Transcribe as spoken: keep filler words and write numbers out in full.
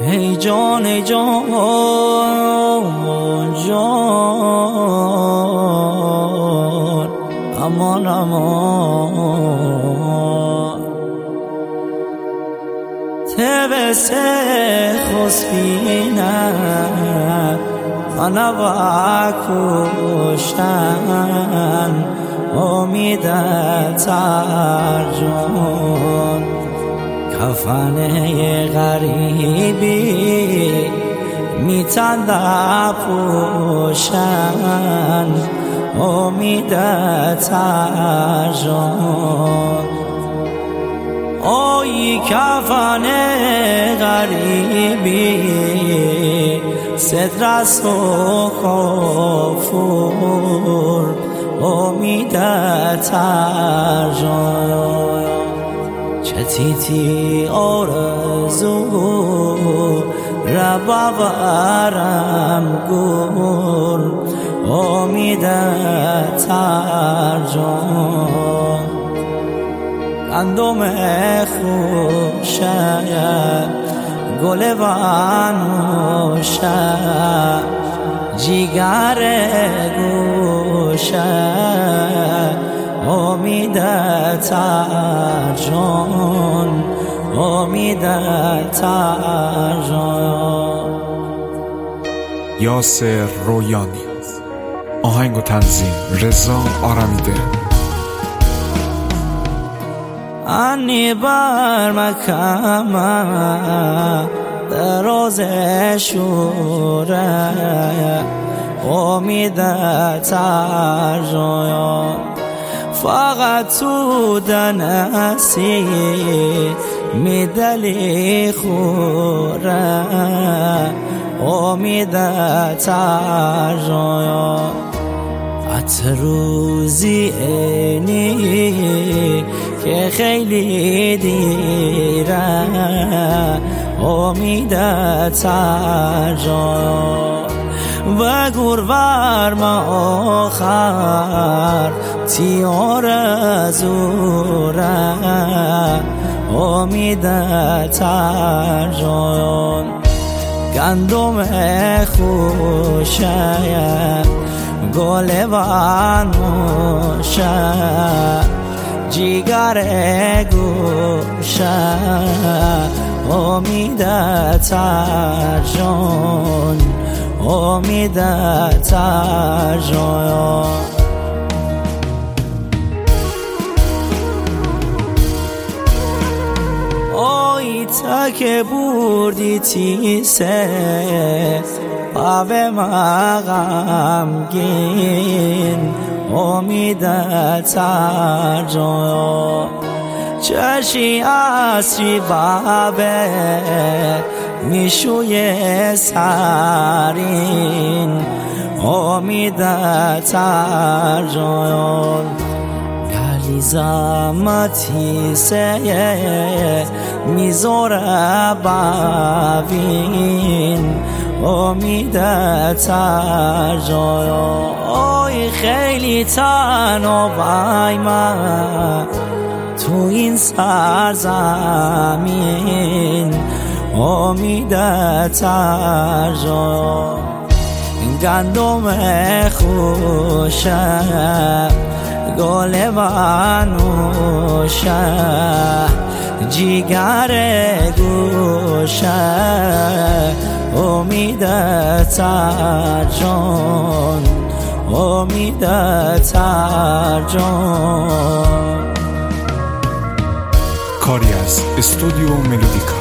ای جان ای جان جان امان امان تبس خسبینم انا باکوشن امیدت ترجون کفنه غریبی میتند پوشن امیدت ترجون آی کفن غریبی سترس و کافور امیدت ترجون چه تیتی آرزو ربورم گل امیدت ترجون گندم خوشه گل بنوشه جیگر گوشه امیدت ترجون امیدت ترجون. یاسر رویانی، آهنگ و تنظیم رضا آرمیده. انی بر مکم دراز شوره امیدت ترجون فقط تو دنسی میدلی خوره امیدت ترجون حتی روزی اینی که خیلی دیره امیدت ترجون و گرور ما آخر تیار زوره امیدت ترجون گندم خوشه گل بنوشه جیگر گوشه امیدت ترجون امیدت ترجون. آی تک بردی تیسه پاوه مغمگین امیدت ترجون چشی اصری بابه میشوی سرین امیدت ترجون گلی زمتی سه میذاره ببین امیدت ترجون آی خیلی تنها من تو این سرزمین امیدت ترجون گندم خوشه گل بنوشه جیگر گوشه امیدت ترجون امیدت ترجون. کاری از استودیو ملودیکا.